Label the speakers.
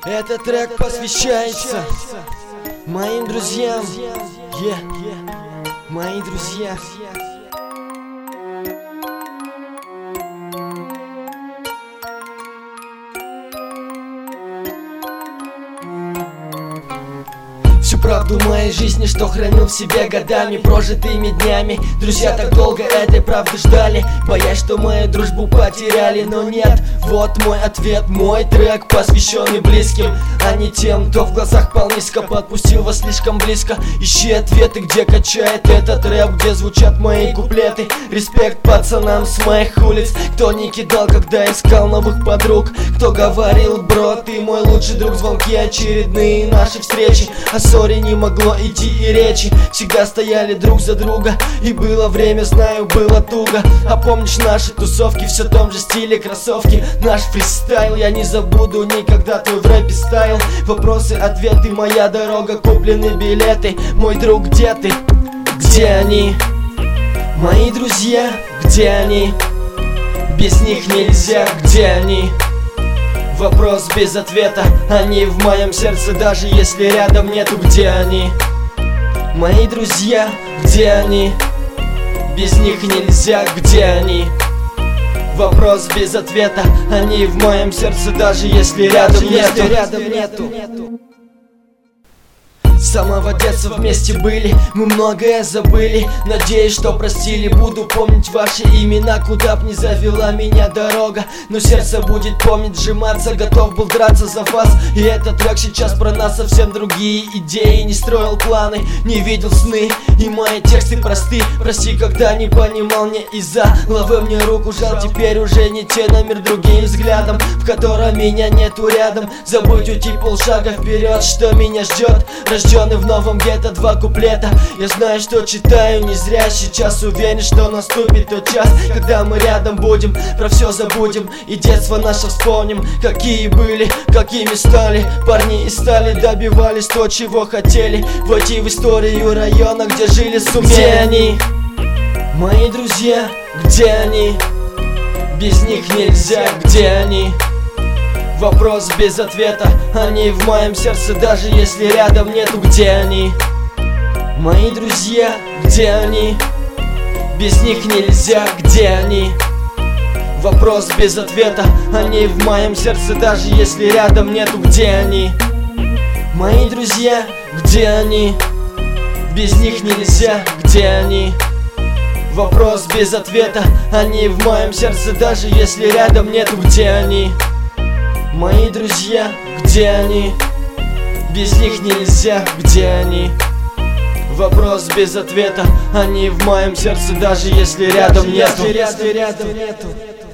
Speaker 1: Этот трек посвящается моим друзьям, мои друзья. Всю правду моей жизни, что хранил в себе годами, прожитыми днями. Друзья так долго этой правды ждали, боясь, что мою дружбу потеряли. Но нет, вот мой ответ, мой трек, посвященный близким, а не тем, кто в глазах пал низко, подпустил вас слишком близко. Ищи ответы, где качает этот рэп, где звучат мои куплеты. Респект пацанам с моих улиц, кто не кидал, когда искал новых подруг, кто говорил: бро, ты мой лучший друг. Звонки очередные, наши встречи, о ссоре не могло идти и речи. Всегда стояли друг за друга, и было время, знаю, было туго. А помнишь наши тусовки, все в том же стиле кроссовки, наш фристайл, я не забуду никогда твой в рэпе стайл. Вопросы, ответы, моя дорога, куплены билеты. Мой друг, где ты? Где они? Мои друзья, где они? Без них нельзя, где они? Вопрос без ответа, они в моем сердце, даже если рядом нету. Где они? Мои друзья, где они? Без них нельзя, где они? Вопрос без ответа, они в моем сердце, даже если рядом нету. С самого детства вместе были, мы многое забыли. Надеюсь, что простили, буду помнить ваши имена, куда б ни завела меня дорога. Но сердце будет помнить, сжиматься, готов был драться за вас. И этот трек сейчас про нас, совсем другие идеи. Не строил планы, не видел сны, и мои тексты просты. Прости, когда не понимал, не из-за лавы мне руку жал. Теперь уже не те, на мир другим взглядом, в котором меня нету рядом. Забудь, уйти полшага вперед, что меня ждет. Рожденный в новом гетто, 2 куплета. Я знаю, что читаю не зря, сейчас уверен, что наступит тот час, когда мы рядом будем, про все забудем и детство наше вспомним. Какие были, какими стали парни и стали, добивались то, чего хотели. Войти в историю района, где жили сумели. Где они? Мои друзья, где они? Без них нельзя, где они? Вопрос без ответа, они в моем сердце, даже если рядом нету. Где они? Мои друзья, где они? Без них нельзя, где они? Вопрос без ответа, они в моем сердце, даже если рядом нету. Где они? Мои друзья, где они? Без них нельзя, где они? Вопрос без ответа, они в моем сердце, даже если рядом нету. Где они? Мои друзья, где они? Без них нельзя, где они? Вопрос без ответа, они в моем сердце, даже если рядом нету.